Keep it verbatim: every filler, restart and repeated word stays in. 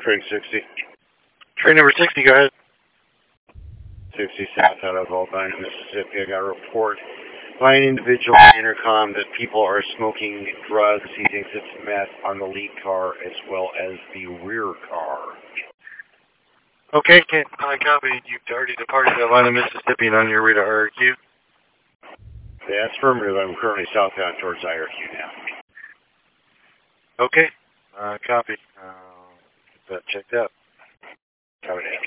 Train sixty. Train number sixty, go ahead. sixty south out of Albina, Mississippi. I got a report by an individual on intercom that people are smoking drugs. He thinks it's meth on the lead car as well as the rear car. Okay, can I copy? You've already departed Albina, Mississippi, and on your way to R R Q. That's affirmative. I'm currently southbound towards I R Q now. Okay, uh, copy. Uh, get that checked out. Copy.